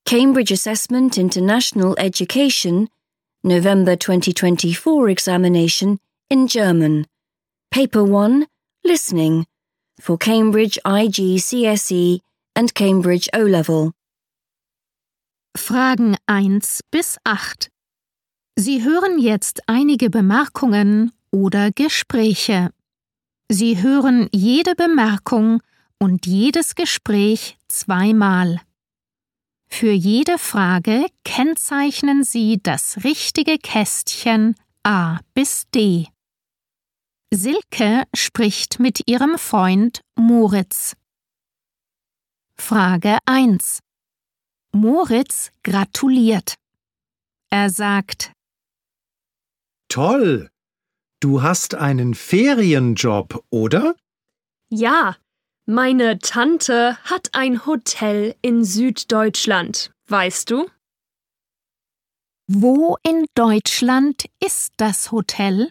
Cambridge Assessment International Education, November 2024 examination in German. Paper 1, Listening, for Cambridge IGCSE and Cambridge O-Level. Fragen 1 bis 8. Sie hören jetzt einige Bemerkungen oder Gespräche. Sie hören jede Bemerkung und jedes Gespräch zweimal. Für jede Frage kennzeichnen Sie das richtige Kästchen A bis D. Silke spricht mit ihrem Freund Moritz. Frage 1. Moritz gratuliert. Er sagt: Toll! Du hast einen Ferienjob, oder? Ja, meine Tante hat ein Hotel in Süddeutschland, weißt du? Wo in Deutschland ist das Hotel?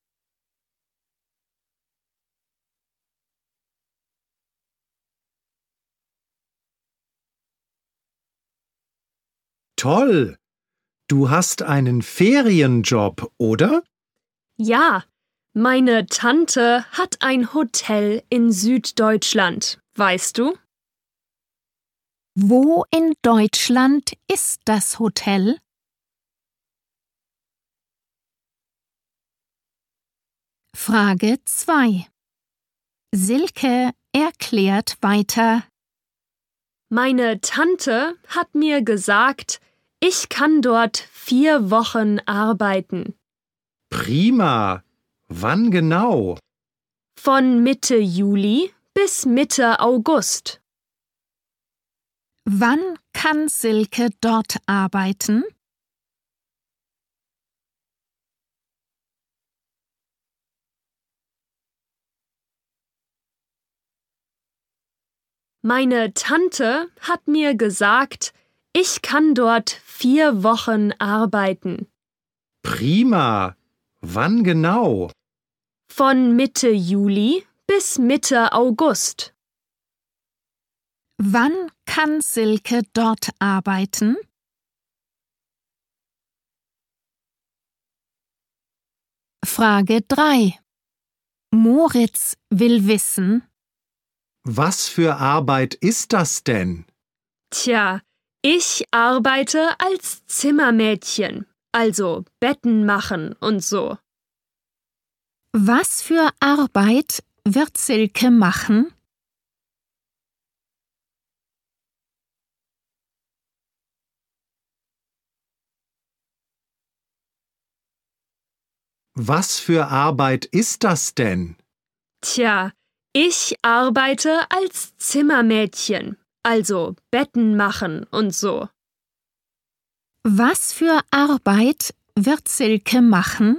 Toll! Du hast einen Ferienjob, oder? Ja, meine Tante hat ein Hotel in Süddeutschland, weißt du? Wo in Deutschland ist das Hotel? Frage 2. Silke erklärt weiter: Meine Tante hat mir gesagt, ich kann dort 4 Wochen arbeiten. Prima! Wann genau? Von Mitte Juli bis Mitte August. Wann kann Silke dort arbeiten? Meine Tante hat mir gesagt, ich kann dort 4 Wochen arbeiten. Prima! Wann genau? Von Mitte Juli bis Mitte August. Wann kann Silke dort arbeiten? Frage 3. Moritz will wissen: Was für Arbeit ist das denn? Tja, ich arbeite als Zimmermädchen, also Betten machen und so. Was für Arbeit wird Silke machen? Was für Arbeit ist das denn? Tja, ich arbeite als Zimmermädchen, also Betten machen und so. Was für Arbeit wird Silke machen?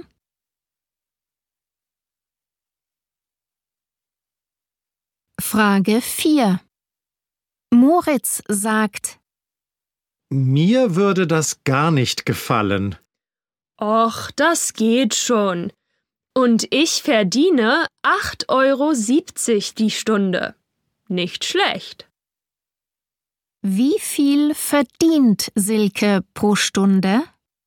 Frage 4. Moritz sagt: Mir würde das gar nicht gefallen. Och, das geht schon. Und ich verdiene 8,70 € die Stunde. Nicht schlecht. Wie viel verdient Silke pro Stunde?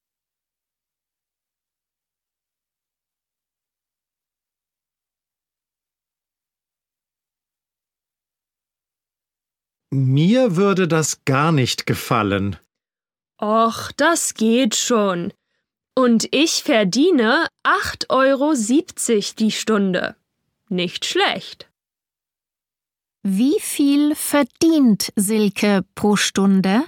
Mir würde das gar nicht gefallen. Och, das geht schon. Und ich verdiene 8,70 € die Stunde. Nicht schlecht. Wie viel verdient Silke pro Stunde?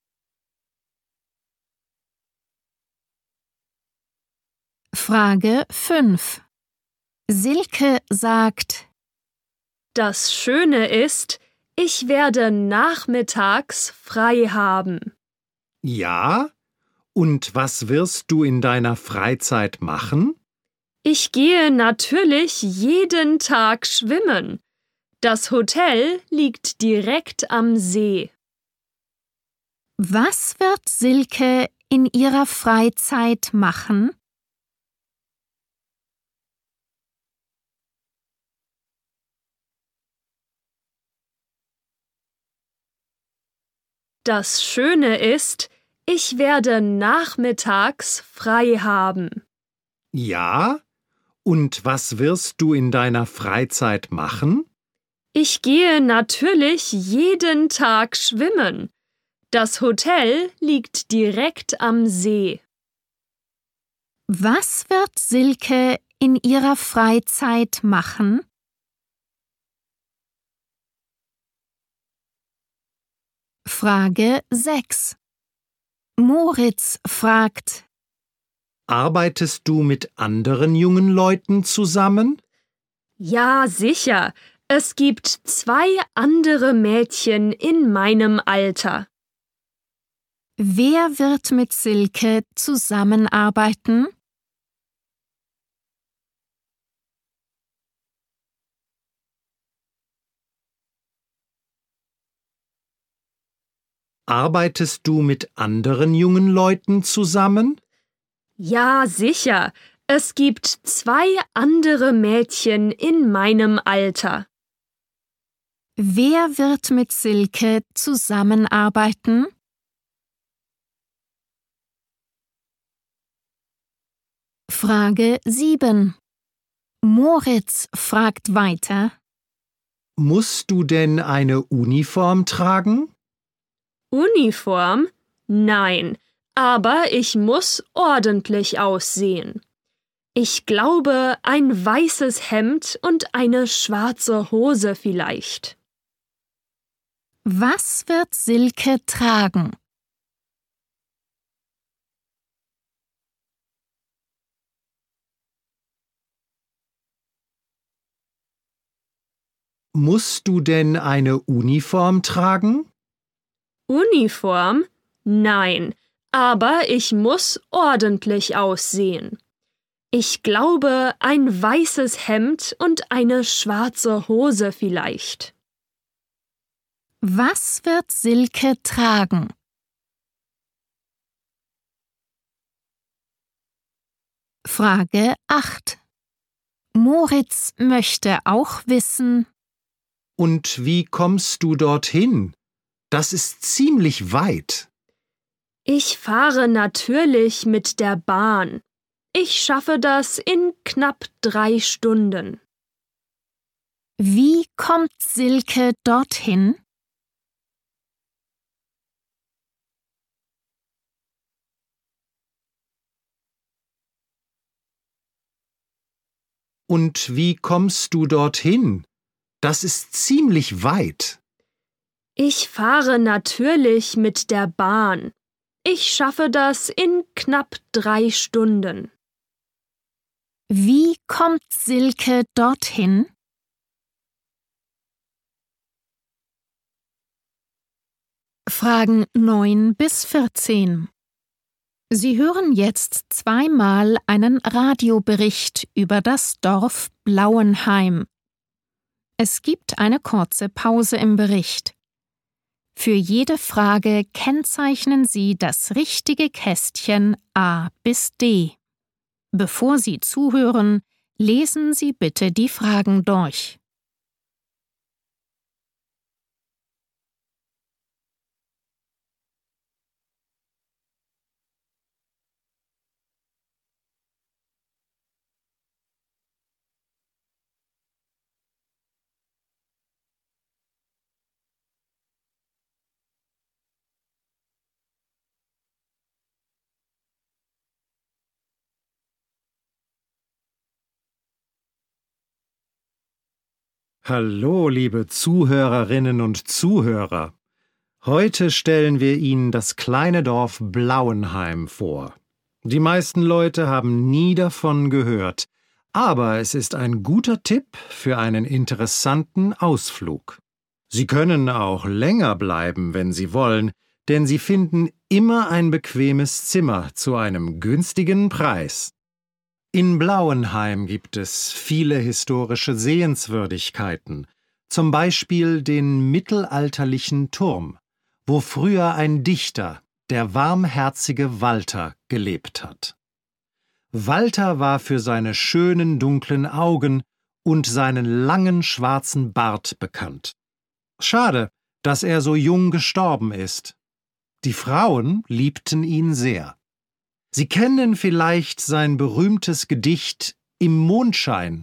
Frage 5. Silke sagt: Das Schöne ist, ich werde nachmittags frei haben. Ja? Und was wirst du in deiner Freizeit machen? Ich gehe natürlich jeden Tag schwimmen. Das Hotel liegt direkt am See. Was wird Silke in ihrer Freizeit machen? Das Schöne ist, ich werde nachmittags frei haben. Ja? Und was wirst du in deiner Freizeit machen? Ich gehe natürlich jeden Tag schwimmen. Das Hotel liegt direkt am See. Was wird Silke in ihrer Freizeit machen? Frage 6. Moritz fragt: Arbeitest du mit anderen jungen Leuten zusammen? Ja, sicher. Es gibt 2 andere Mädchen in meinem Alter. Wer wird mit Silke zusammenarbeiten? Arbeitest du mit anderen jungen Leuten zusammen? Ja, sicher. Es gibt 2 andere Mädchen in meinem Alter. Wer wird mit Silke zusammenarbeiten? Frage 7. Moritz fragt weiter: Musst du denn eine Uniform tragen? Uniform? Nein, aber ich muss ordentlich aussehen. Ich glaube, ein weißes Hemd und eine schwarze Hose vielleicht. Was wird Silke tragen? Musst du denn eine Uniform tragen? Uniform? Nein, aber ich muss ordentlich aussehen. Ich glaube, ein weißes Hemd und eine schwarze Hose vielleicht. Was wird Silke tragen? Frage 8. Moritz möchte auch wissen: Und wie kommst du dorthin? Das ist ziemlich weit. Ich fahre natürlich mit der Bahn. Ich schaffe das in knapp 3 Stunden. Wie kommt Silke dorthin? Und wie kommst du dorthin? Das ist ziemlich weit. Ich fahre natürlich mit der Bahn. Ich schaffe das in knapp 3 Stunden. Wie kommt Silke dorthin? Fragen 9 bis 14. Sie hören jetzt zweimal einen Radiobericht über das Dorf Blauenheim. Es gibt eine kurze Pause im Bericht. Für jede Frage kennzeichnen Sie das richtige Kästchen A bis D. Bevor Sie zuhören, lesen Sie bitte die Fragen durch. Hallo, liebe Zuhörerinnen und Zuhörer. Heute stellen wir Ihnen das kleine Dorf Blauenheim vor. Die meisten Leute haben nie davon gehört, aber es ist ein guter Tipp für einen interessanten Ausflug. Sie können auch länger bleiben, wenn Sie wollen, denn Sie finden immer ein bequemes Zimmer zu einem günstigen Preis. In Blauenheim gibt es viele historische Sehenswürdigkeiten, zum Beispiel den mittelalterlichen Turm, wo früher ein Dichter, der warmherzige Walter, gelebt hat. Walter war für seine schönen dunklen Augen und seinen langen schwarzen Bart bekannt. Schade, dass er so jung gestorben ist. Die Frauen liebten ihn sehr. Sie kennen vielleicht sein berühmtes Gedicht »Im Mondschein«.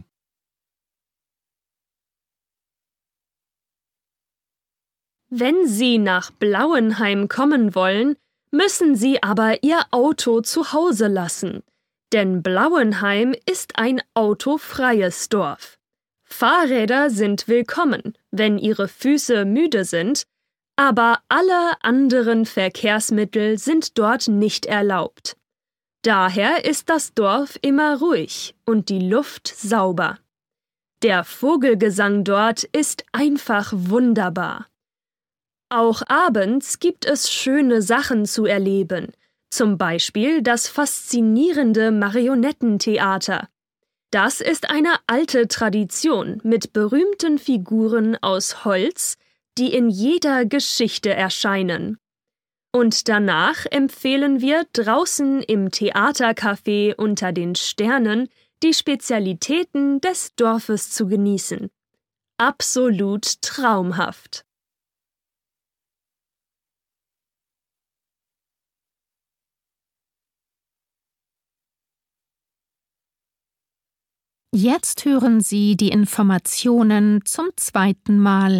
Wenn Sie nach Blauenheim kommen wollen, müssen Sie aber Ihr Auto zu Hause lassen, denn Blauenheim ist ein autofreies Dorf. Fahrräder sind willkommen, wenn Ihre Füße müde sind, aber alle anderen Verkehrsmittel sind dort nicht erlaubt. Daher ist das Dorf immer ruhig und die Luft sauber. Der Vogelgesang dort ist einfach wunderbar. Auch abends gibt es schöne Sachen zu erleben, zum Beispiel das faszinierende Marionettentheater. Das ist eine alte Tradition mit berühmten Figuren aus Holz, die in jeder Geschichte erscheinen. Und danach empfehlen wir draußen im Theatercafé unter den Sternen die Spezialitäten des Dorfes zu genießen. Absolut traumhaft. Jetzt hören Sie die Informationen zum zweiten Mal.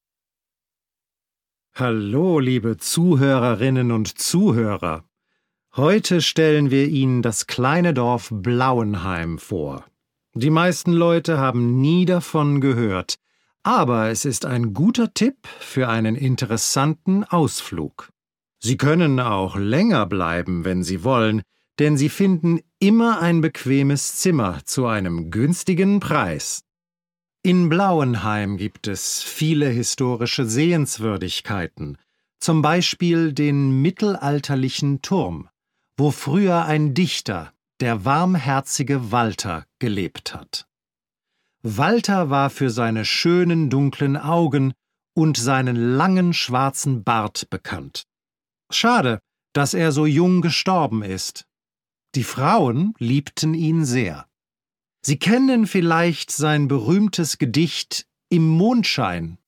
Hallo, liebe Zuhörerinnen und Zuhörer. Heute stellen wir Ihnen das kleine Dorf Blauenheim vor. Die meisten Leute haben nie davon gehört, aber es ist ein guter Tipp für einen interessanten Ausflug. Sie können auch länger bleiben, wenn Sie wollen, denn Sie finden immer ein bequemes Zimmer zu einem günstigen Preis. In Blauenheim gibt es viele historische Sehenswürdigkeiten, zum Beispiel den mittelalterlichen Turm, wo früher ein Dichter, der warmherzige Walter, gelebt hat. Walter war für seine schönen dunklen Augen und seinen langen schwarzen Bart bekannt. Schade, dass er so jung gestorben ist. Die Frauen liebten ihn sehr. Sie kennen vielleicht sein berühmtes Gedicht »Im Mondschein«.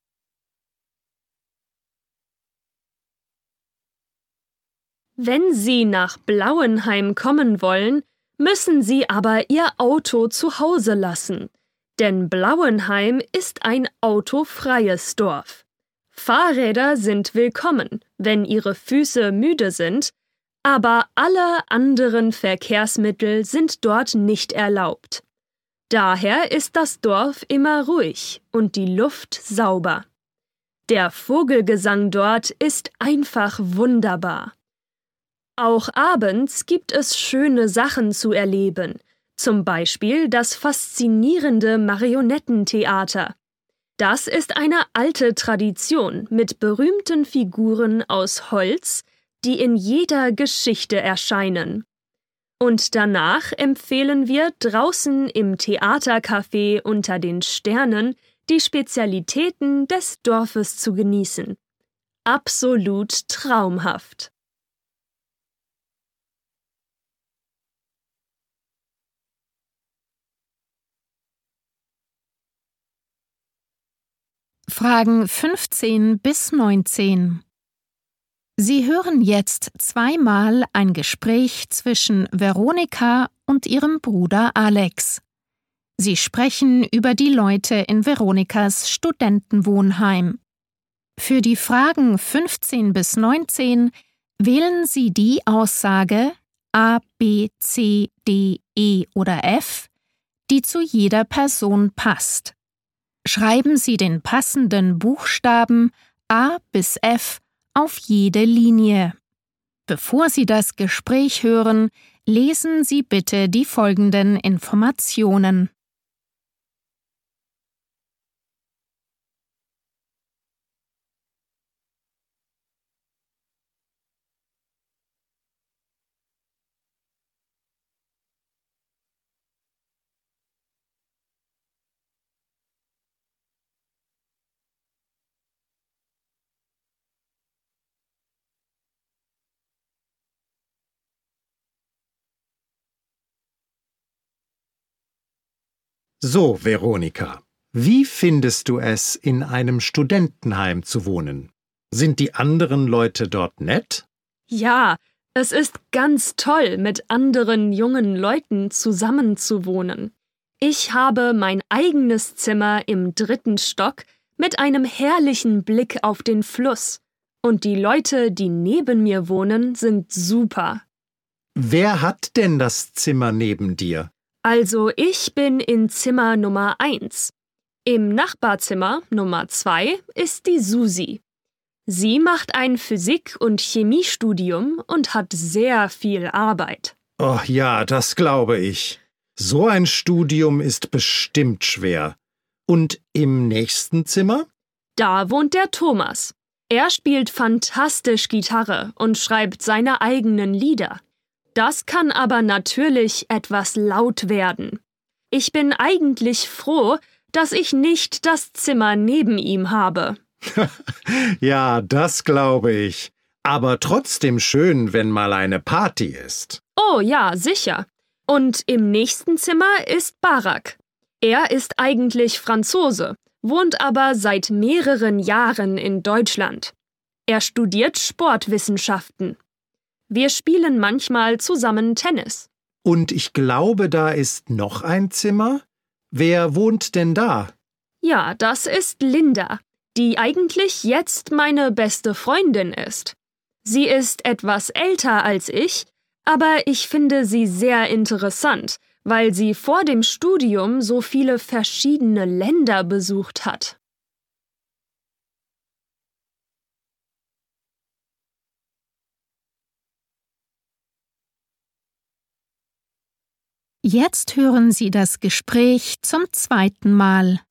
Wenn Sie nach Blauenheim kommen wollen, müssen Sie aber Ihr Auto zu Hause lassen, denn Blauenheim ist ein autofreies Dorf. Fahrräder sind willkommen, wenn Ihre Füße müde sind, aber alle anderen Verkehrsmittel sind dort nicht erlaubt. Daher ist das Dorf immer ruhig und die Luft sauber. Der Vogelgesang dort ist einfach wunderbar. Auch abends gibt es schöne Sachen zu erleben, zum Beispiel das faszinierende Marionettentheater. Das ist eine alte Tradition mit berühmten Figuren aus Holz, die in jeder Geschichte erscheinen. Und danach empfehlen wir draußen im Theatercafé unter den Sternen die Spezialitäten des Dorfes zu genießen. Absolut traumhaft. Fragen 15 bis 19. Sie hören jetzt zweimal ein Gespräch zwischen Veronika und ihrem Bruder Alex. Sie sprechen über die Leute in Veronikas Studentenwohnheim. Für die Fragen 15 bis 19 wählen Sie die Aussage A, B, C, D, E oder F, die zu jeder Person passt. Schreiben Sie den passenden Buchstaben A bis F auf jede Linie. Bevor Sie das Gespräch hören, lesen Sie bitte die folgenden Informationen. So, Veronika, wie findest du es, in einem Studentenheim zu wohnen? Sind die anderen Leute dort nett? Ja, es ist ganz toll, mit anderen jungen Leuten zusammenzuwohnen. Ich habe mein eigenes Zimmer im 3. Stock mit einem herrlichen Blick auf den Fluss. Und die Leute, die neben mir wohnen, sind super. Wer hat denn das Zimmer neben dir? Also ich bin in Zimmer Nummer 1. Im Nachbarzimmer Nummer 2 ist die Susi. Sie macht ein Physik- und Chemiestudium und hat sehr viel Arbeit. Oh ja, das glaube ich. So ein Studium ist bestimmt schwer. Und im nächsten Zimmer? Da wohnt der Thomas. Er spielt fantastisch Gitarre und schreibt seine eigenen Lieder. Das kann aber natürlich etwas laut werden. Ich bin eigentlich froh, dass ich nicht das Zimmer neben ihm habe. Ja, das glaube ich. Aber trotzdem schön, wenn mal eine Party ist. Oh ja, sicher. Und im nächsten Zimmer ist Barak. Er ist eigentlich Franzose, wohnt aber seit mehreren Jahren in Deutschland. Er studiert Sportwissenschaften. Wir spielen manchmal zusammen Tennis. Und ich glaube, da ist noch ein Zimmer? Wer wohnt denn da? Ja, das ist Linda, die eigentlich jetzt meine beste Freundin ist. Sie ist etwas älter als ich, aber ich finde sie sehr interessant, weil sie vor dem Studium so viele verschiedene Länder besucht hat. Jetzt hören Sie das Gespräch zum 2. Mal.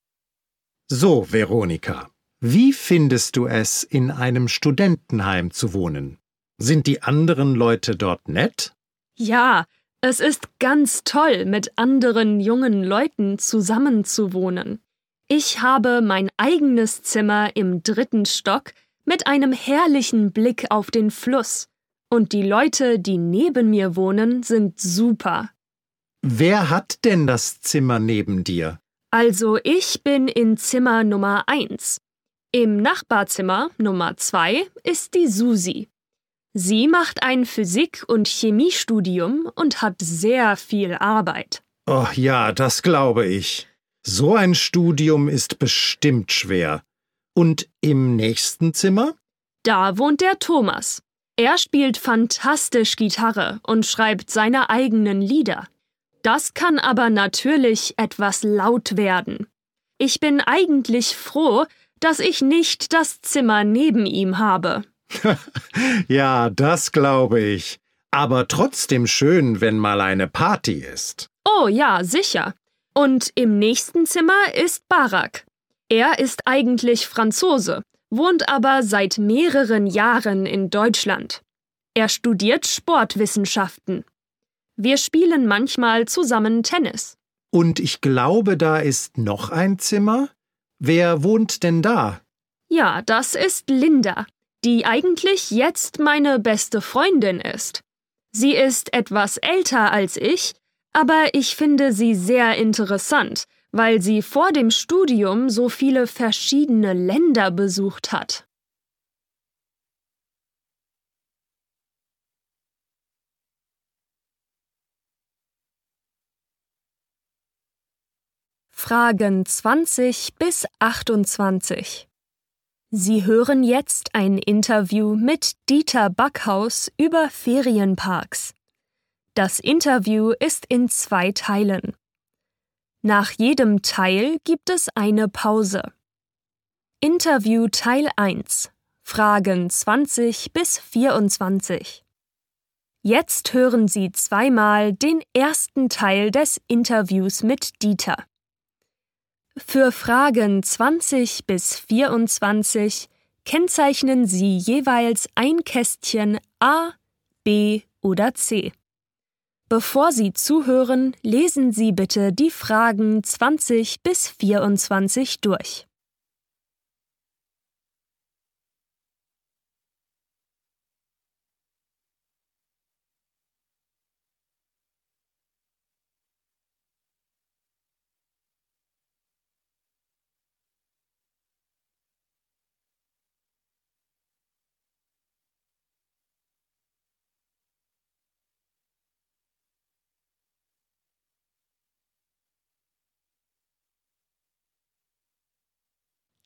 So, Veronika, wie findest du es, in einem Studentenheim zu wohnen? Sind die anderen Leute dort nett? Ja, es ist ganz toll, mit anderen jungen Leuten zusammenzuwohnen. Ich habe mein eigenes Zimmer im 3. Stock mit einem herrlichen Blick auf den Fluss. Und die Leute, die neben mir wohnen, sind super. Wer hat denn das Zimmer neben dir? Also ich bin in Zimmer Nummer 1. Im Nachbarzimmer Nummer 2 ist die Susi. Sie macht ein Physik- und Chemiestudium und hat sehr viel Arbeit. Oh ja, das glaube ich. So ein Studium ist bestimmt schwer. Und im nächsten Zimmer? Da wohnt der Thomas. Er spielt fantastisch Gitarre und schreibt seine eigenen Lieder. Das kann aber natürlich etwas laut werden. Ich bin eigentlich froh, dass ich nicht das Zimmer neben ihm habe. Ja, das glaube ich. Aber trotzdem schön, wenn mal eine Party ist. Oh ja, sicher. Und im nächsten Zimmer ist Barak. Er ist eigentlich Franzose, wohnt aber seit mehreren Jahren in Deutschland. Er studiert Sportwissenschaften. Wir spielen manchmal zusammen Tennis. Und ich glaube, da ist noch ein Zimmer? Wer wohnt denn da? Ja, das ist Linda, die eigentlich jetzt meine beste Freundin ist. Sie ist etwas älter als ich, aber ich finde sie sehr interessant, weil sie vor dem Studium so viele verschiedene Länder besucht hat. Fragen 20 bis 28. Sie hören jetzt ein Interview mit Dieter Backhaus über Ferienparks. Das Interview ist in 2 Teilen. Nach jedem Teil gibt es eine Pause. Interview Teil 1. Fragen 20 bis 24. Jetzt hören Sie zweimal den ersten Teil des Interviews mit Dieter. Für Fragen 20 bis 24 kennzeichnen Sie jeweils ein Kästchen A, B oder C. Bevor Sie zuhören, lesen Sie bitte die Fragen 20 bis 24 durch.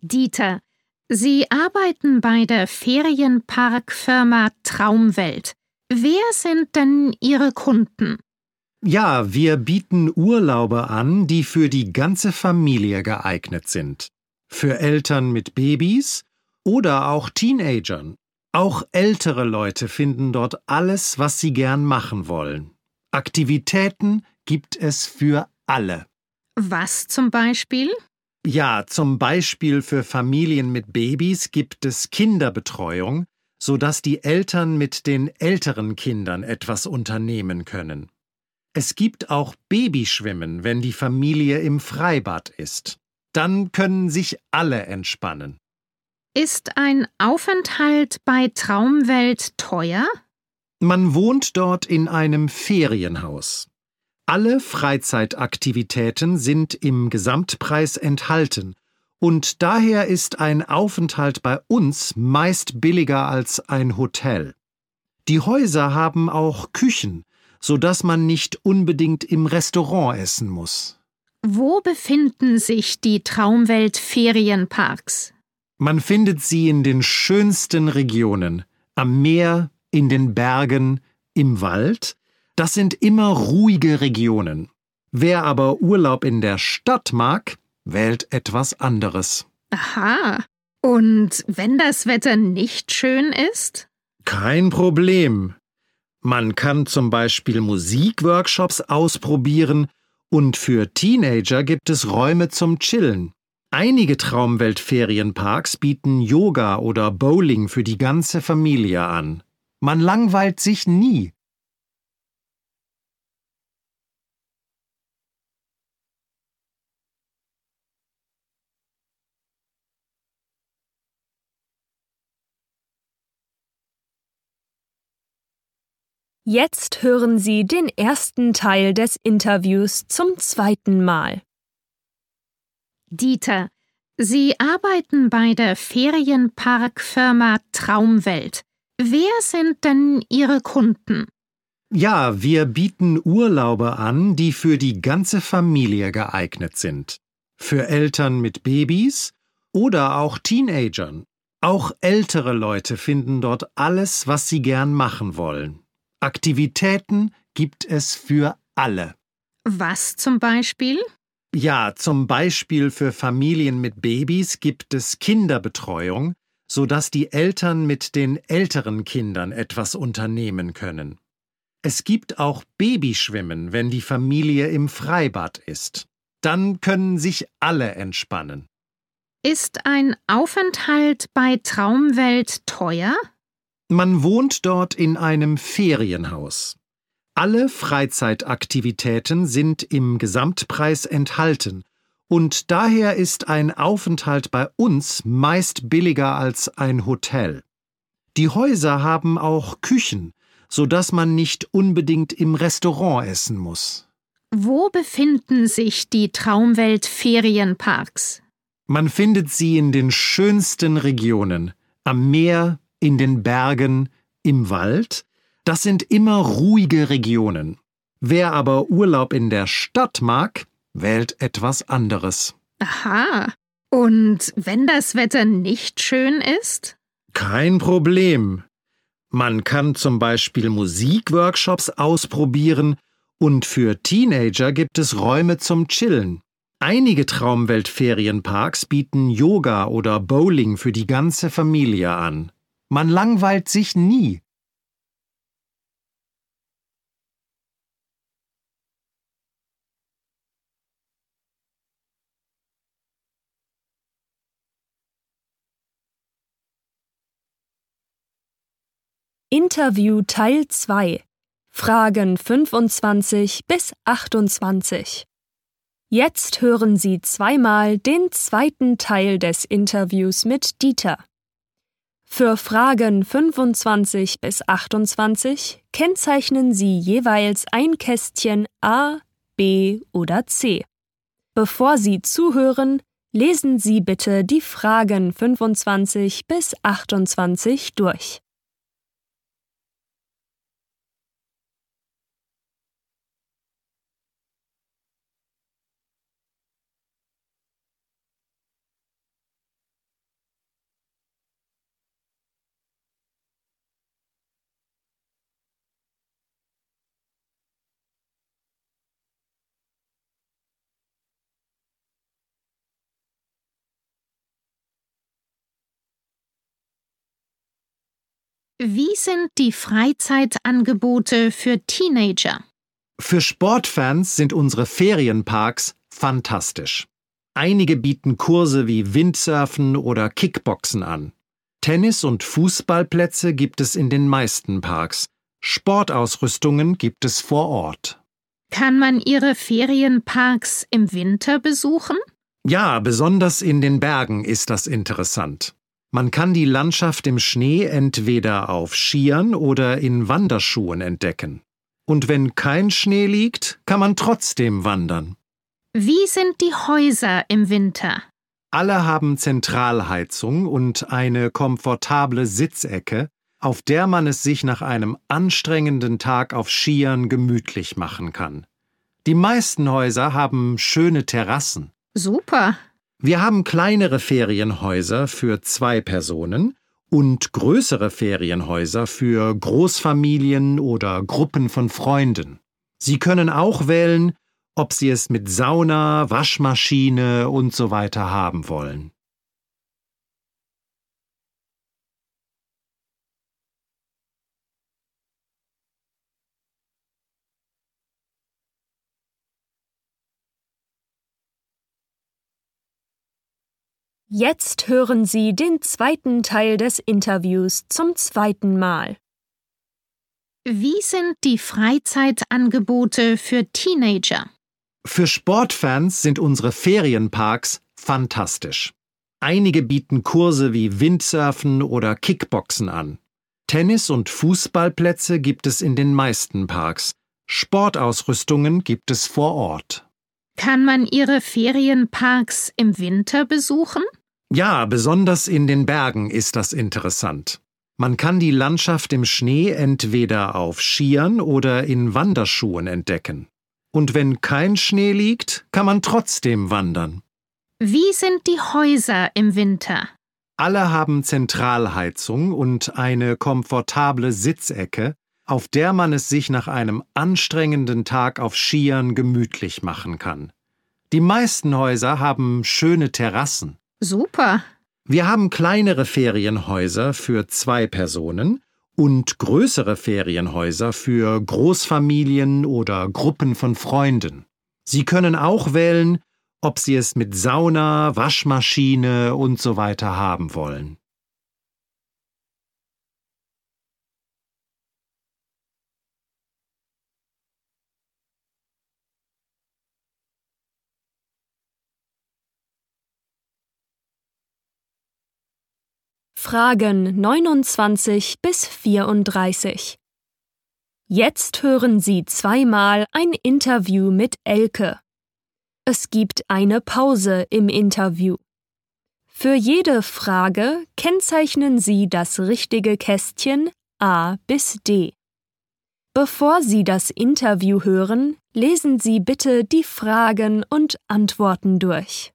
Dieter, Sie arbeiten bei der Ferienparkfirma Traumwelt. Wer sind denn Ihre Kunden? Ja, wir bieten Urlaube an, die für die ganze Familie geeignet sind. Für Eltern mit Babys oder auch Teenagern. Auch ältere Leute finden dort alles, was sie gern machen wollen. Aktivitäten gibt es für alle. Was zum Beispiel? Ja, zum Beispiel für Familien mit Babys gibt es Kinderbetreuung, sodass die Eltern mit den älteren Kindern etwas unternehmen können. Es gibt auch Babyschwimmen, wenn die Familie im Freibad ist. Dann können sich alle entspannen. Ist ein Aufenthalt bei Traumwelt teuer? Man wohnt dort in einem Ferienhaus. Alle Freizeitaktivitäten sind im Gesamtpreis enthalten und daher ist ein Aufenthalt bei uns meist billiger als ein Hotel. Die Häuser haben auch Küchen, sodass man nicht unbedingt im Restaurant essen muss. Wo befinden sich die Traumwelt Ferienparks? Man findet sie in den schönsten Regionen, am Meer, in den Bergen, im Wald. Das sind immer ruhige Regionen. Wer aber Urlaub in der Stadt mag, wählt etwas anderes. Aha. Und wenn das Wetter nicht schön ist? Kein Problem. Man kann zum Beispiel Musikworkshops ausprobieren und für Teenager gibt es Räume zum Chillen. Einige Traumwelt-Ferienparks bieten Yoga oder Bowling für die ganze Familie an. Man langweilt sich nie. Jetzt hören Sie den ersten Teil des Interviews zum zweiten Mal. Dieter, Sie arbeiten bei der Ferienparkfirma Traumwelt. Wer sind denn Ihre Kunden? Ja, wir bieten Urlaube an, die für die ganze Familie geeignet sind. Für Eltern mit Babys oder auch Teenagern. Auch ältere Leute finden dort alles, was sie gern machen wollen. Aktivitäten gibt es für alle. Was zum Beispiel? Ja, zum Beispiel für Familien mit Babys gibt es Kinderbetreuung, sodass die Eltern mit den älteren Kindern etwas unternehmen können. Es gibt auch Babyschwimmen, wenn die Familie im Freibad ist. Dann können sich alle entspannen. Ist ein Aufenthalt bei Traumwelt teuer? Man wohnt dort in einem Ferienhaus. Alle Freizeitaktivitäten sind im Gesamtpreis enthalten und daher ist ein Aufenthalt bei uns meist billiger als ein Hotel. Die Häuser haben auch Küchen, sodass man nicht unbedingt im Restaurant essen muss. Wo befinden sich die Traumwelt Ferienparks? Man findet sie in den schönsten Regionen, am Meer, in den Bergen, im Wald. Das sind immer ruhige Regionen. Wer aber Urlaub in der Stadt mag, wählt etwas anderes. Aha. Und wenn das Wetter nicht schön ist? Kein Problem. Man kann zum Beispiel Musikworkshops ausprobieren und für Teenager gibt es Räume zum Chillen. Einige Traumwelt-Ferienparks bieten Yoga oder Bowling für die ganze Familie an. Man langweilt sich nie. Interview Teil 2. Fragen 25 bis 28. Jetzt hören Sie zweimal den zweiten Teil des Interviews mit Dieter. Für Fragen 25 bis 28 kennzeichnen Sie jeweils ein Kästchen A, B oder C. Bevor Sie zuhören, lesen Sie bitte die Fragen 25 bis 28 durch. Wie sind die Freizeitangebote für Teenager? Für Sportfans sind unsere Ferienparks fantastisch. Einige bieten Kurse wie Windsurfen oder Kickboxen an. Tennis- und Fußballplätze gibt es in den meisten Parks. Sportausrüstungen gibt es vor Ort. Kann man Ihre Ferienparks im Winter besuchen? Ja, besonders in den Bergen ist das interessant. Man kann die Landschaft im Schnee entweder auf Skiern oder in Wanderschuhen entdecken. Und wenn kein Schnee liegt, kann man trotzdem wandern. Wie sind die Häuser im Winter? Alle haben Zentralheizung und eine komfortable Sitzecke, auf der man es sich nach einem anstrengenden Tag auf Skiern gemütlich machen kann. Die meisten Häuser haben schöne Terrassen. Super. Wir haben kleinere Ferienhäuser für 2 Personen und größere Ferienhäuser für Großfamilien oder Gruppen von Freunden. Sie können auch wählen, ob Sie es mit Sauna, Waschmaschine und so weiter haben wollen. Jetzt hören Sie den zweiten Teil des Interviews zum 2. Mal. Wie sind die Freizeitangebote für Teenager? Für Sportfans sind unsere Ferienparks fantastisch. Einige bieten Kurse wie Windsurfen oder Kickboxen an. Tennis- und Fußballplätze gibt es in den meisten Parks. Sportausrüstungen gibt es vor Ort. Kann man Ihre Ferienparks im Winter besuchen? Ja, besonders in den Bergen ist das interessant. Man kann die Landschaft im Schnee entweder auf Skiern oder in Wanderschuhen entdecken. Und wenn kein Schnee liegt, kann man trotzdem wandern. Wie sind die Häuser im Winter? Alle haben Zentralheizung und eine komfortable Sitzecke, auf der man es sich nach einem anstrengenden Tag auf Skiern gemütlich machen kann. Die meisten Häuser haben schöne Terrassen. Super. Wir haben kleinere Ferienhäuser für 2 Personen und größere Ferienhäuser für Großfamilien oder Gruppen von Freunden. Sie können auch wählen, ob Sie es mit Sauna, Waschmaschine und so weiter haben wollen. Fragen 29 bis 34. Jetzt hören Sie zweimal ein Interview mit Elke. Es gibt eine Pause im Interview. Für jede Frage kennzeichnen Sie das richtige Kästchen A bis D. Bevor Sie das Interview hören, lesen Sie bitte die Fragen und Antworten durch.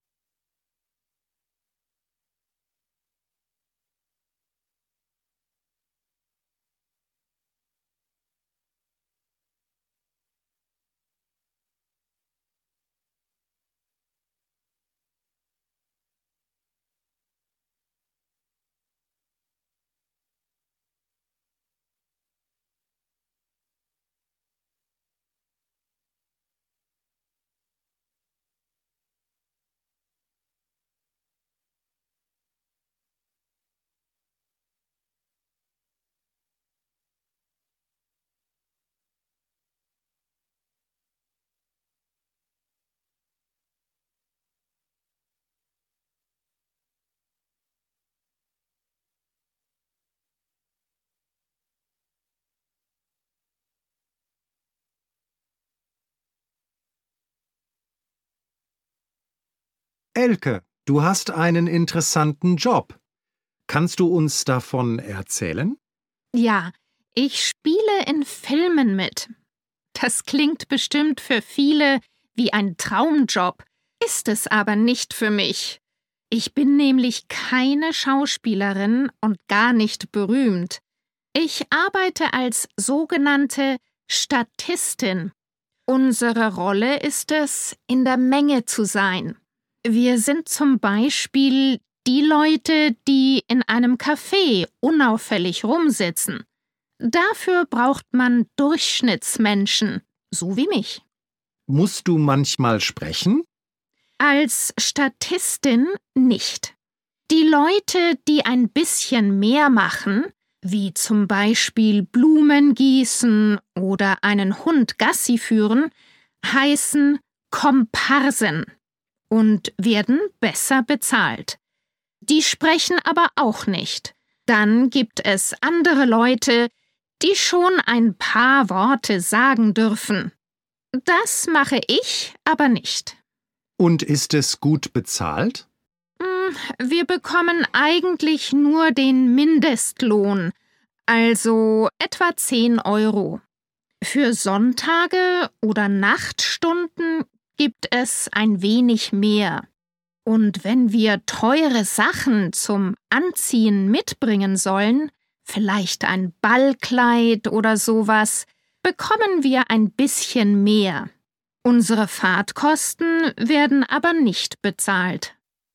Elke, du hast einen interessanten Job. Kannst du uns davon erzählen? Ja, ich spiele in Filmen mit. Das klingt bestimmt für viele wie ein Traumjob, ist es aber nicht für mich. Ich bin nämlich keine Schauspielerin und gar nicht berühmt. Ich arbeite als sogenannte Statistin. Unsere Rolle ist es, in der Menge zu sein. Wir sind zum Beispiel die Leute, die in einem Café unauffällig rumsitzen. Dafür braucht man Durchschnittsmenschen, so wie mich. Musst du manchmal sprechen? Als Statistin nicht. Die Leute, die ein bisschen mehr machen, wie zum Beispiel Blumen gießen oder einen Hund Gassi führen, heißen Komparsen und werden besser bezahlt. Die sprechen aber auch nicht. Dann gibt es andere Leute, die schon ein paar Worte sagen dürfen. Das mache ich aber nicht. Und ist es gut bezahlt? Wir bekommen eigentlich nur den Mindestlohn, also etwa 10 €. Für Sonntage oder Nachtstunden gibt es ein wenig mehr. Und wenn wir teure Sachen zum Anziehen mitbringen sollen, vielleicht ein Ballkleid oder sowas, bekommen wir ein bisschen mehr. Unsere Fahrtkosten werden aber nicht bezahlt.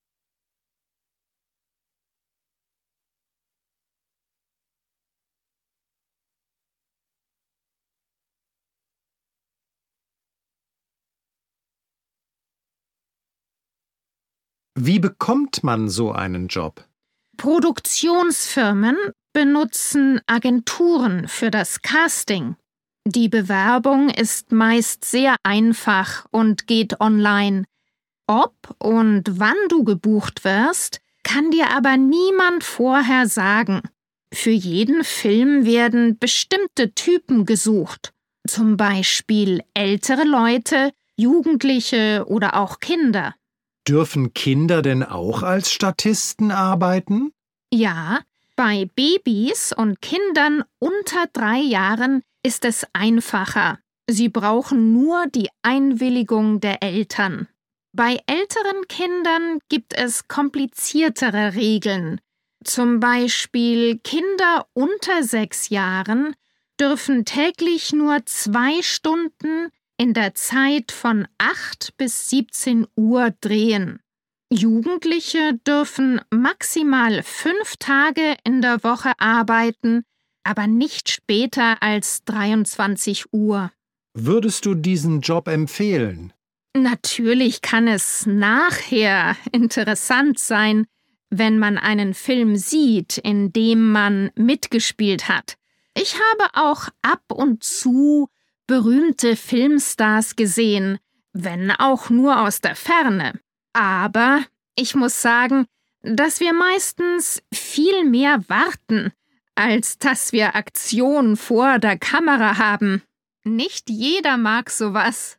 Wie bekommt man so einen Job? Produktionsfirmen benutzen Agenturen für das Casting. Die Bewerbung ist meist sehr einfach und geht online. Ob und wann du gebucht wirst, kann dir aber niemand vorher sagen. Für jeden Film werden bestimmte Typen gesucht, zum Beispiel ältere Leute, Jugendliche oder auch Kinder. Dürfen Kinder denn auch als Statisten arbeiten? Ja, bei Babys und Kindern unter 3 Jahren ist es einfacher. Sie brauchen nur die Einwilligung der Eltern. Bei älteren Kindern gibt es kompliziertere Regeln. Zum Beispiel Kinder unter 6 Jahren dürfen täglich nur 2 Stunden in der Zeit von 8 bis 17 Uhr drehen. Jugendliche dürfen maximal 5 Tage in der Woche arbeiten, aber nicht später als 23 Uhr. Würdest du diesen Job empfehlen? Natürlich kann es nachher interessant sein, wenn man einen Film sieht, in dem man mitgespielt hat. Ich habe auch ab und zu berühmte Filmstars gesehen, wenn auch nur aus der Ferne. Aber ich muss sagen, dass wir meistens viel mehr warten, als dass wir Aktion vor der Kamera haben. Nicht jeder mag sowas.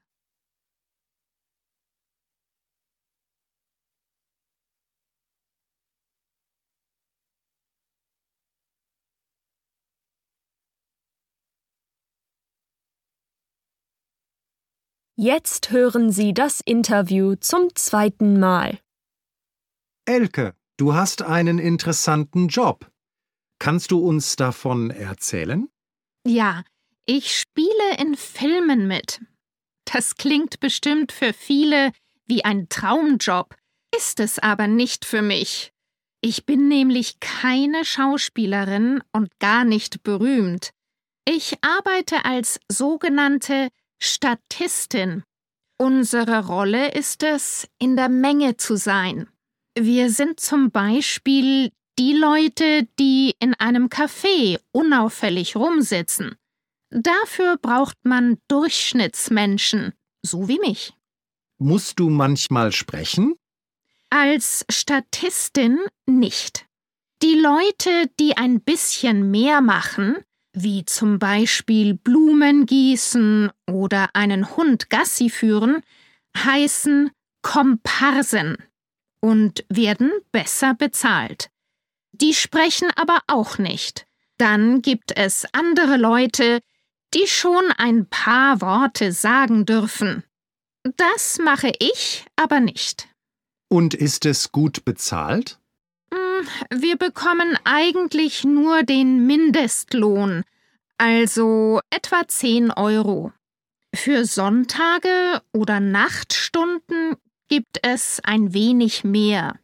Jetzt hören Sie das Interview zum 2. Mal. Elke, du hast einen interessanten Job. Kannst du uns davon erzählen? Ja, ich spiele in Filmen mit. Das klingt bestimmt für viele wie ein Traumjob, ist es aber nicht für mich. Ich bin nämlich keine Schauspielerin und gar nicht berühmt. Ich arbeite als sogenannte Statistin. Unsere Rolle ist es, in der Menge zu sein. Wir sind zum Beispiel die Leute, die in einem Café unauffällig rumsitzen. Dafür braucht man Durchschnittsmenschen, so wie mich. Musst du manchmal sprechen? Als Statistin nicht. Die Leute, die ein bisschen mehr machen, wie zum Beispiel Blumen gießen oder einen Hund Gassi führen, heißen Komparsen und werden besser bezahlt. Die sprechen aber auch nicht. Dann gibt es andere Leute, die schon ein paar Worte sagen dürfen. Das mache ich aber nicht. Und ist es gut bezahlt? Wir bekommen eigentlich nur den Mindestlohn, also etwa 10 €. Für Sonntage oder Nachtstunden gibt es ein wenig mehr.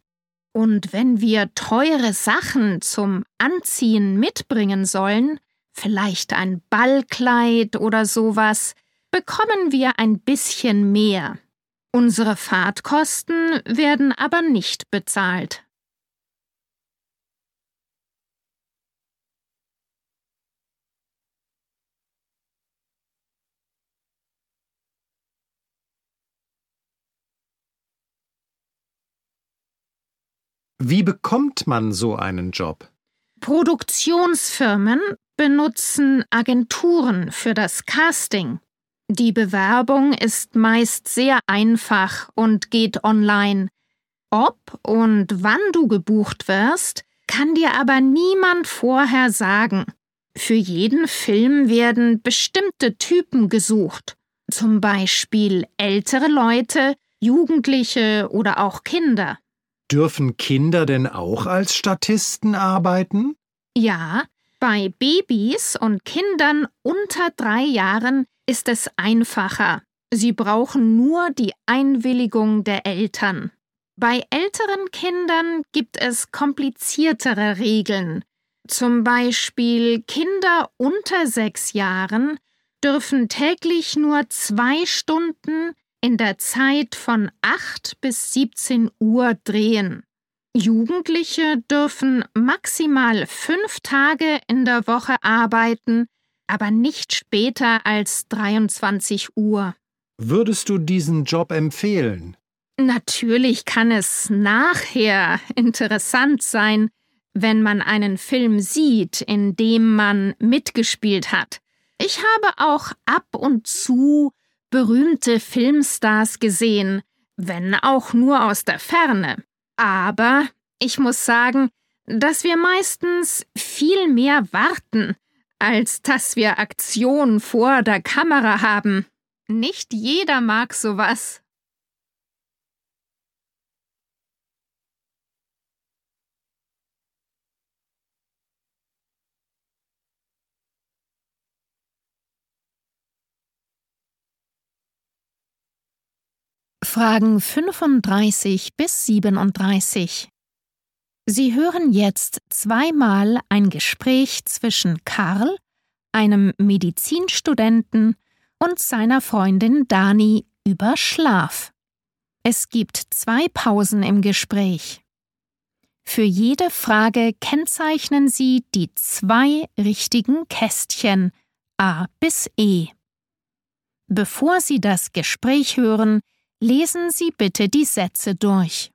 Und wenn wir teure Sachen zum Anziehen mitbringen sollen, vielleicht ein Ballkleid oder sowas, bekommen wir ein bisschen mehr. Unsere Fahrtkosten werden aber nicht bezahlt. Wie bekommt man so einen Job? Produktionsfirmen benutzen Agenturen für das Casting. Die Bewerbung ist meist sehr einfach und geht online. Ob und wann du gebucht wirst, kann dir aber niemand vorher sagen. Für jeden Film werden bestimmte Typen gesucht, zum Beispiel ältere Leute, Jugendliche oder auch Kinder. Dürfen Kinder denn auch als Statisten arbeiten? Ja, bei Babys und Kindern unter 3 Jahren ist es einfacher. Sie brauchen nur die Einwilligung der Eltern. Bei älteren Kindern gibt es kompliziertere Regeln. Zum Beispiel Kinder unter 6 Jahren dürfen täglich nur 2 Stunden in der Zeit von 8 bis 17 Uhr drehen. Jugendliche dürfen maximal 5 Tage in der Woche arbeiten, aber nicht später als 23 Uhr. Würdest du diesen Job empfehlen? Natürlich kann es nachher interessant sein, wenn man einen Film sieht, in dem man mitgespielt hat. Ich habe auch ab und zu berühmte Filmstars gesehen, wenn auch nur aus der Ferne. Aber ich muss sagen, dass wir meistens viel mehr warten, als dass wir Aktion vor der Kamera haben. Nicht jeder mag sowas. Fragen 35 bis 37. Sie hören jetzt zweimal ein Gespräch zwischen Karl, einem Medizinstudenten, und seiner Freundin Dani über Schlaf. Es gibt 2 Pausen im Gespräch. Für jede Frage kennzeichnen Sie die 2 richtigen Kästchen A bis E. Bevor Sie das Gespräch hören, lesen Sie bitte die Sätze durch.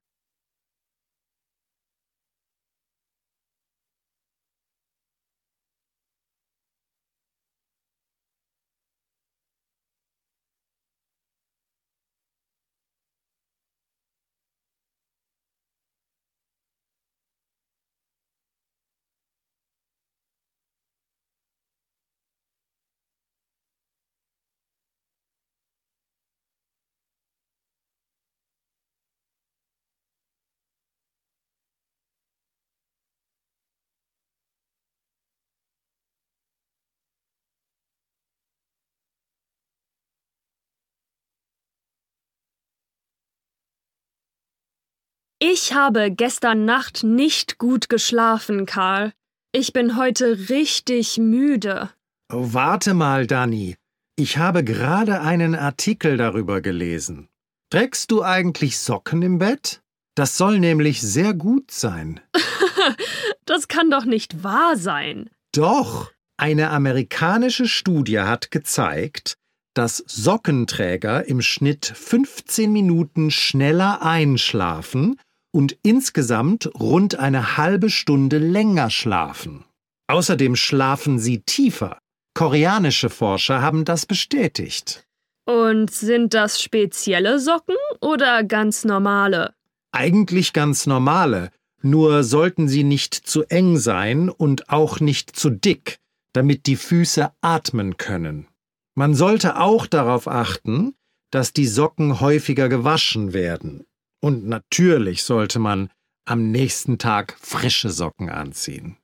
Ich habe gestern Nacht nicht gut geschlafen, Karl. Ich bin heute richtig müde. Oh, warte mal, Dani. Ich habe gerade einen Artikel darüber gelesen. Trägst du eigentlich Socken im Bett? Das soll nämlich sehr gut sein. Das kann doch nicht wahr sein. Doch, eine amerikanische Studie hat gezeigt, dass Sockenträger im Schnitt 15 Minuten schneller einschlafen und insgesamt rund eine halbe Stunde länger schlafen. Außerdem schlafen sie tiefer. Koreanische Forscher haben das bestätigt. Und sind das spezielle Socken oder ganz normale? Eigentlich ganz normale, nur sollten sie nicht zu eng sein und auch nicht zu dick, damit die Füße atmen können. Man sollte auch darauf achten, dass die Socken häufiger gewaschen werden. Und natürlich sollte man am nächsten Tag frische Socken anziehen.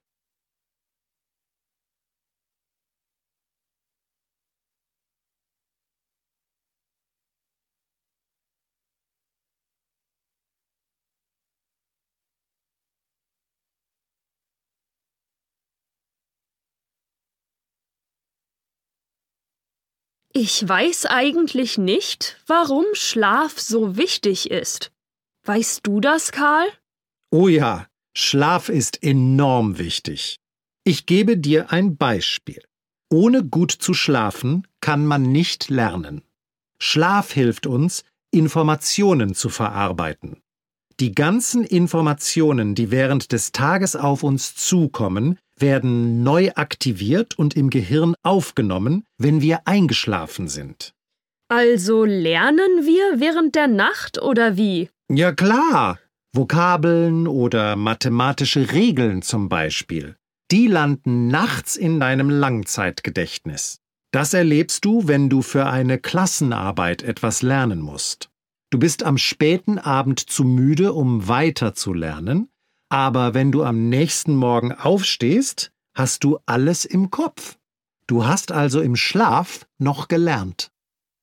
Ich weiß eigentlich nicht, warum Schlaf so wichtig ist. Weißt du das, Karl? Oh ja, Schlaf ist enorm wichtig. Ich gebe dir ein Beispiel. Ohne gut zu schlafen kann man nicht lernen. Schlaf hilft uns, Informationen zu verarbeiten. Die ganzen Informationen, die während des Tages auf uns zukommen, werden neu aktiviert und im Gehirn aufgenommen, wenn wir eingeschlafen sind. Also lernen wir während der Nacht oder wie? Ja klar, Vokabeln oder mathematische Regeln zum Beispiel. Die landen nachts in deinem Langzeitgedächtnis. Das erlebst du, wenn du für eine Klassenarbeit etwas lernen musst. Du bist am späten Abend zu müde, um weiter zu lernen, aber wenn du am nächsten Morgen aufstehst, hast du alles im Kopf. Du hast also im Schlaf noch gelernt.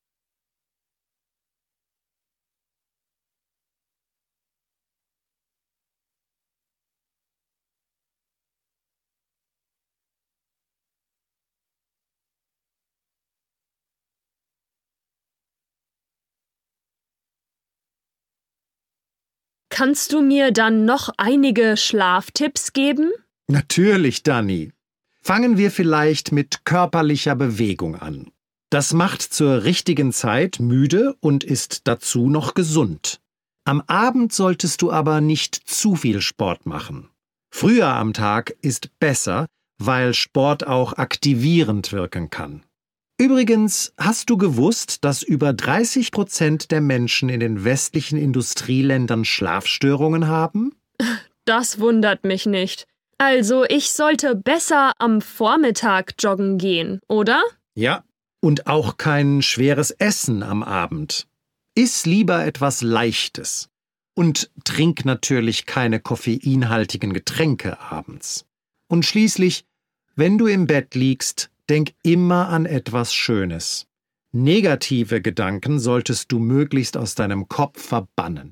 Kannst du mir dann noch einige Schlaftipps geben? Natürlich, Dani. Fangen wir vielleicht mit körperlicher Bewegung an. Das macht zur richtigen Zeit müde und ist dazu noch gesund. Am Abend solltest du aber nicht zu viel Sport machen. Früher am Tag ist besser, weil Sport auch aktivierend wirken kann. Übrigens, hast du gewusst, dass über 30% der Menschen in den westlichen Industrieländern Schlafstörungen haben? Das wundert mich nicht. Also ich sollte besser am Vormittag joggen gehen, oder? Ja, und auch kein schweres Essen am Abend. Iss lieber etwas Leichtes. Und trink natürlich keine koffeinhaltigen Getränke abends. Und schließlich, wenn du im Bett liegst, denk immer an etwas Schönes. Negative Gedanken solltest du möglichst aus deinem Kopf verbannen.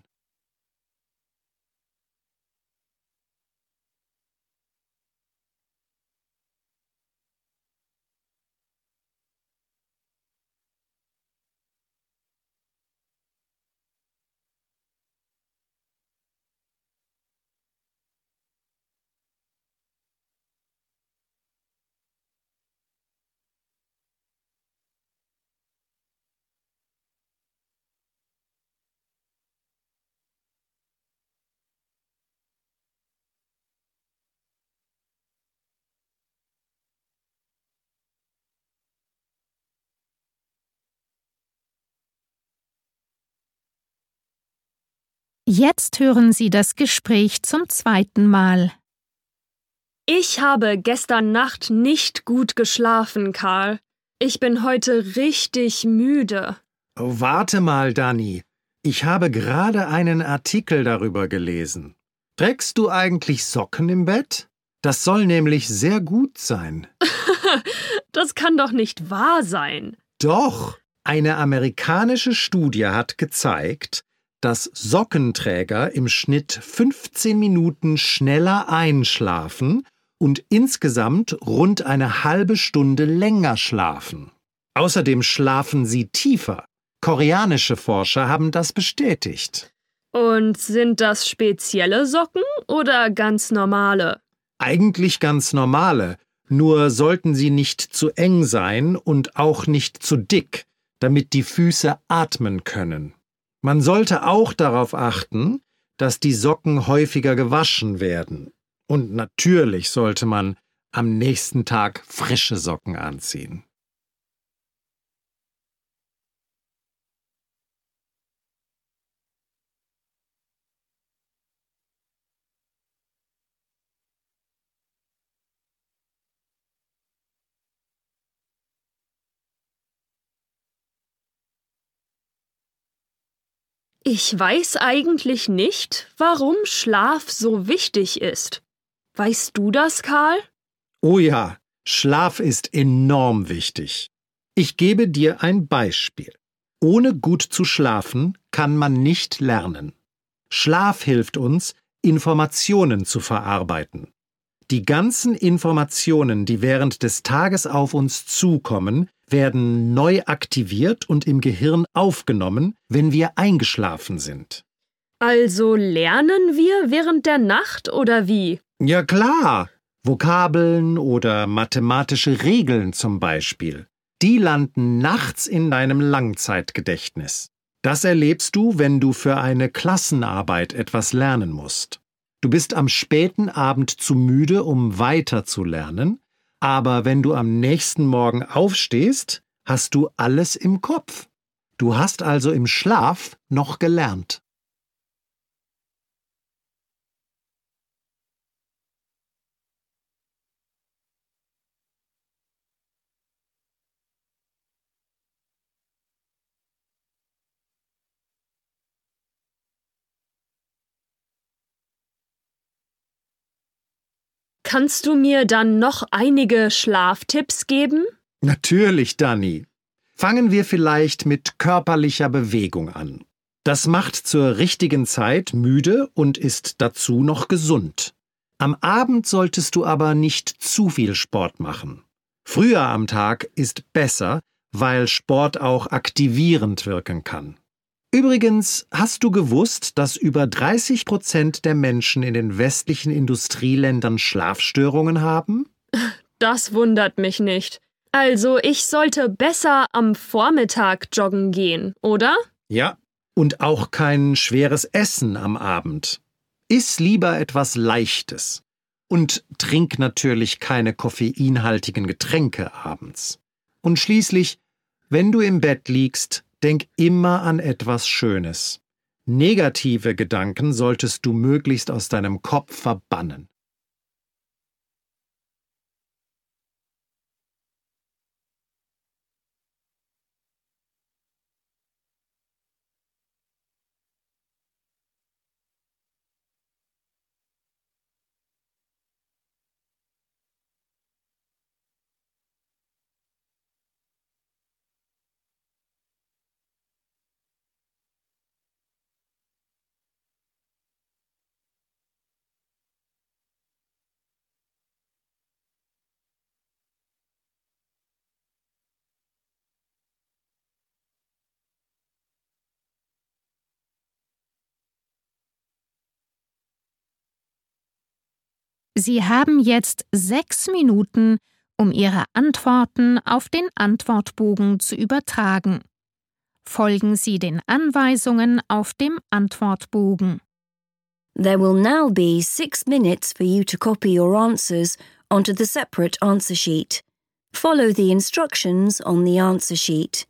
Jetzt hören Sie das Gespräch zum zweiten Mal. Ich habe gestern Nacht nicht gut geschlafen, Karl. Ich bin heute richtig müde. Oh, warte mal, Dani. Ich habe gerade einen Artikel darüber gelesen. Trägst du eigentlich Socken im Bett? Das soll nämlich sehr gut sein. Das kann doch nicht wahr sein. Doch, eine amerikanische Studie hat gezeigt, dass Sockenträger im Schnitt 15 Minuten schneller einschlafen und insgesamt rund eine halbe Stunde länger schlafen. Außerdem schlafen sie tiefer. Koreanische Forscher haben das bestätigt. Und sind das spezielle Socken oder ganz normale? Eigentlich ganz normale, nur sollten sie nicht zu eng sein und auch nicht zu dick, damit die Füße atmen können. Man sollte auch darauf achten, dass die Socken häufiger gewaschen werden. Und natürlich sollte man am nächsten Tag frische Socken anziehen. Ich weiß eigentlich nicht, warum Schlaf so wichtig ist. Weißt du das, Karl? Oh ja, Schlaf ist enorm wichtig. Ich gebe dir ein Beispiel. Ohne gut zu schlafen kann man nicht lernen. Schlaf hilft uns, Informationen zu verarbeiten. Die ganzen Informationen, die während des Tages auf uns zukommen, werden neu aktiviert und im Gehirn aufgenommen, wenn wir eingeschlafen sind. Also lernen wir während der Nacht oder wie? Ja klar, Vokabeln oder mathematische Regeln zum Beispiel. Die landen nachts in deinem Langzeitgedächtnis. Das erlebst du, wenn du für eine Klassenarbeit etwas lernen musst. Du bist am späten Abend zu müde, um weiter zu lernen, aber wenn du am nächsten Morgen aufstehst, hast du alles im Kopf. Du hast also im Schlaf noch gelernt. Kannst du mir dann noch einige Schlaftipps geben? Natürlich, Dani. Fangen wir vielleicht mit körperlicher Bewegung an. Das macht zur richtigen Zeit müde und ist dazu noch gesund. Am Abend solltest du aber nicht zu viel Sport machen. Früher am Tag ist besser, weil Sport auch aktivierend wirken kann. Übrigens, hast du gewusst, dass über 30% der Menschen in den westlichen Industrieländern Schlafstörungen haben? Das wundert mich nicht. Also ich sollte besser am Vormittag joggen gehen, oder? Ja, und auch kein schweres Essen am Abend. Iss lieber etwas Leichtes. Und trink natürlich keine koffeinhaltigen Getränke abends. Und schließlich, wenn du im Bett liegst, denk immer an etwas Schönes. Negative Gedanken solltest du möglichst aus deinem Kopf verbannen. Sie haben jetzt 6 Minuten, um Ihre Antworten auf den Antwortbogen zu übertragen. Folgen Sie den Anweisungen auf dem Antwortbogen. There will now be 6 minutes for you to copy your answers onto the separate answer sheet. Follow the instructions on the answer sheet.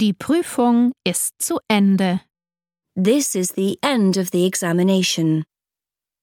Die Prüfung ist zu Ende. This is the end of the examination.